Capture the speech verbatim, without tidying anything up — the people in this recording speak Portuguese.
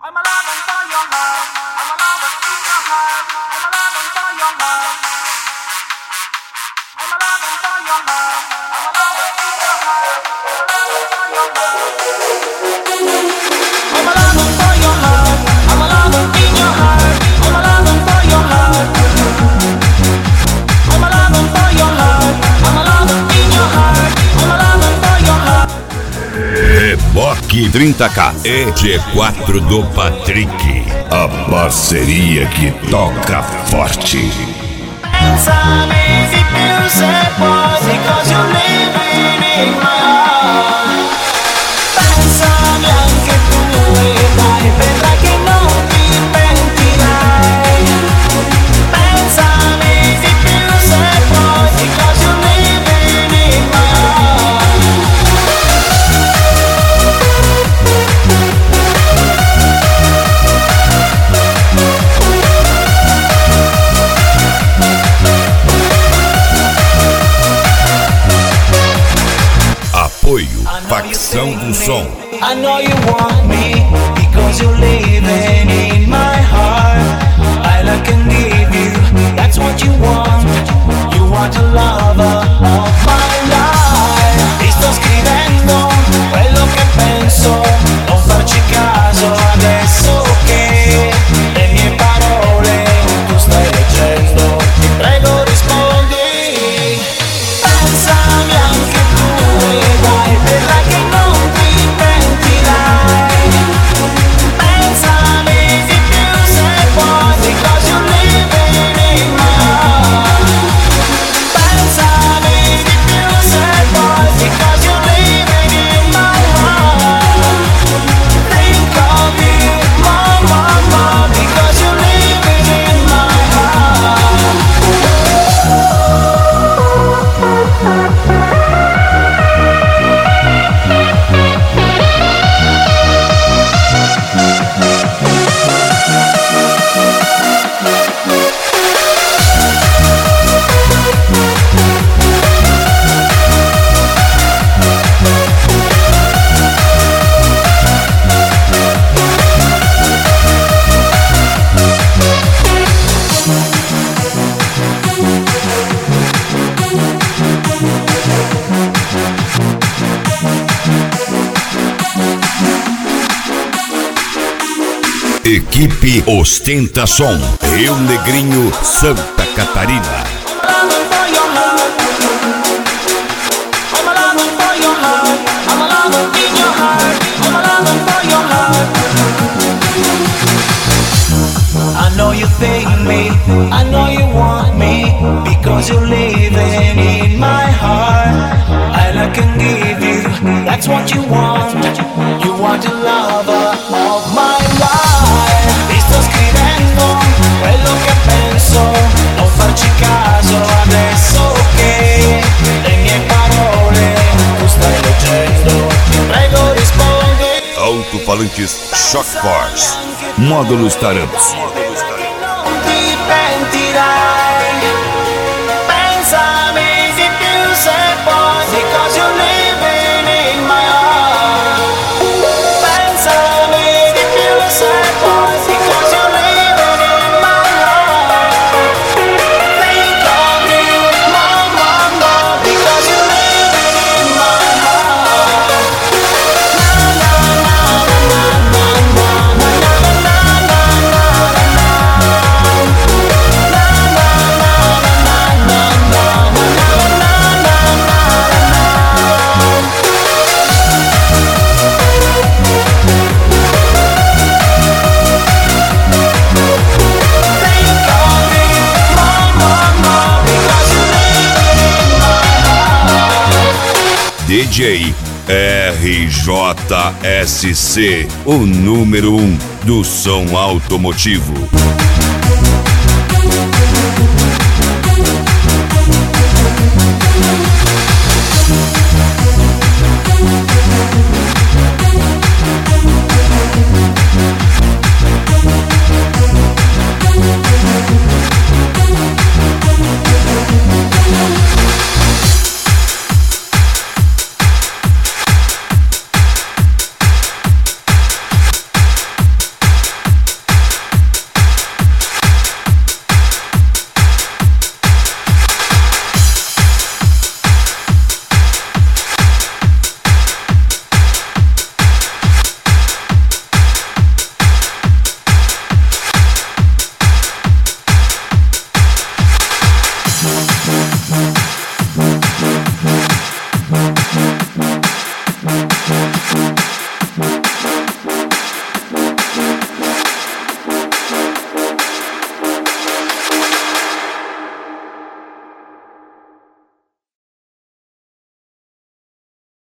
I'm a loving for your love. I'm a loving in your heart. I'm a loving for your love. I'm a loving for your love. I'm a loving in your heart. I'm a loving for your love. I'm a loving in your heart. I'm a loving for your heart. I'm a loving for your love. I'm a loving in your heart. I'm a loving for your heart. Reboque trinta K e G quatro do Patrick. A parceria que toca forte. Pensami di più se puoi, because you're living in my heart. Pensami anche tu e dai, vedrai che non ti pentirai. Pensami di più se puoi, because you're living in my heart. Apoio Facção do Som. I know you want me because you're living in my heart. All I can give you, that's what you want. You want a lover of my life. Ti sto scrivendo quello che penso, non farci caso adesso che le mie parole tu stai leggendo. Ti prego rispondi. Pensami anche tu e dai, vedrai che non ti pentirai. Pensami di più se puoi, because you're living in my heart. Pensami di più se puoi, because you're living in my heart. Think of me more, more, more, because you're living in my heart. Equipe Ostenta Som, Rio Negrinho, Santa Catarina. I'm a loving for your heart. I'm a loving for your heart. I'm a loving in your heart. I'm a loving for your heart. I know you think me, I know you want me, because you're living in my heart. All I can give you, that's what you want. You want a lover of my life. Ti sto scrivendo quello che penso, non farci caso adesso che le mie parole tu stai leggendo. Ti prego rispondi. Alto-falantes Shock Force, módulos Taramps. Non ti pentirai. Pensami di più se puoi, because you're living in my heart. Pensami di più se puoi, because you're living in my heart. Think of me more, more, more, because you're living in my heart. Na na na na na na na na na na na. D J R J S C, o número um do som automotivo.